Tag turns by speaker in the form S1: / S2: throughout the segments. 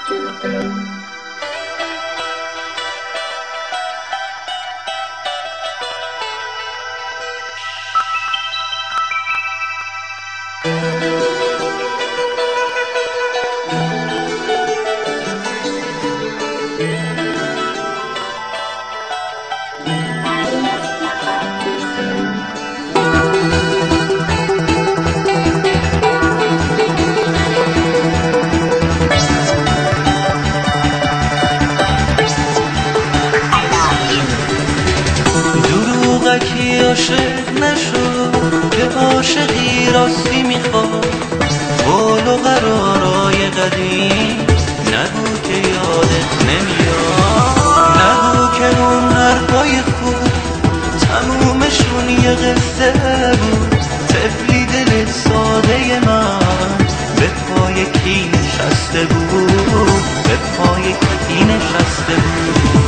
S1: دروغکی عاشق نشو که عاشقی راستی میخواد. قول و قرارای قدیم نگو که یادت نمیاد. نگو که اون حرفای خوب تمومشون یه قصه بود. طفلی دل ساده من به پای کی نشسته بود، به پای کی نشسته بود.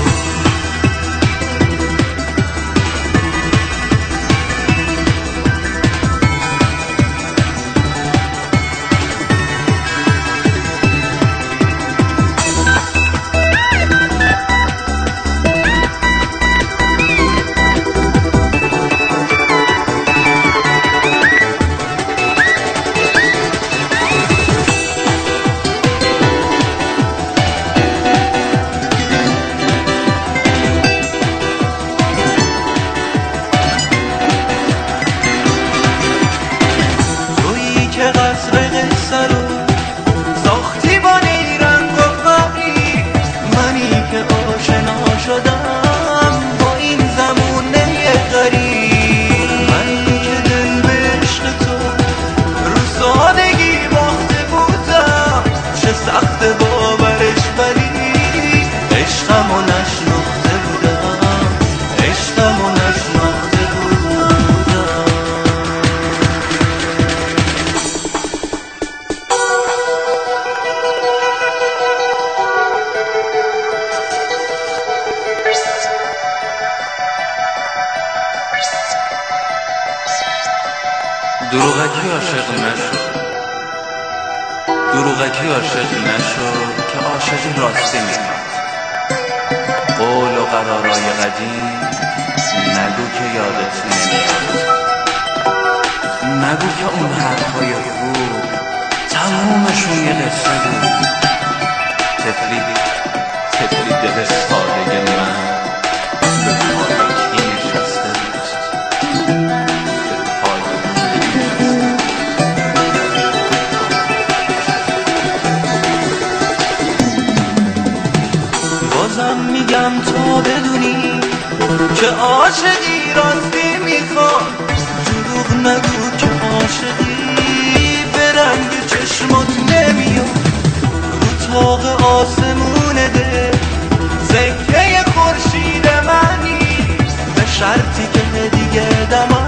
S2: دروغکی عاشق نشو، دروغکی عاشق نشو که عاشقی راستی میخواد. قول و قرارای قدیم نگو که یادت نمیاد. نگو که اون حرفای خوب تمومشون یه قصه بود. طفلی دل ساده من به پای کی نشسته بود.
S1: بازم میگم تا بدونی که عاشقی راستی میخواد. دروغ نگو که عاشقی به رنگ چشمات نمیاد. رو طاق آسمونه ده سکه خورشید منی، به شرطی که دیگه دم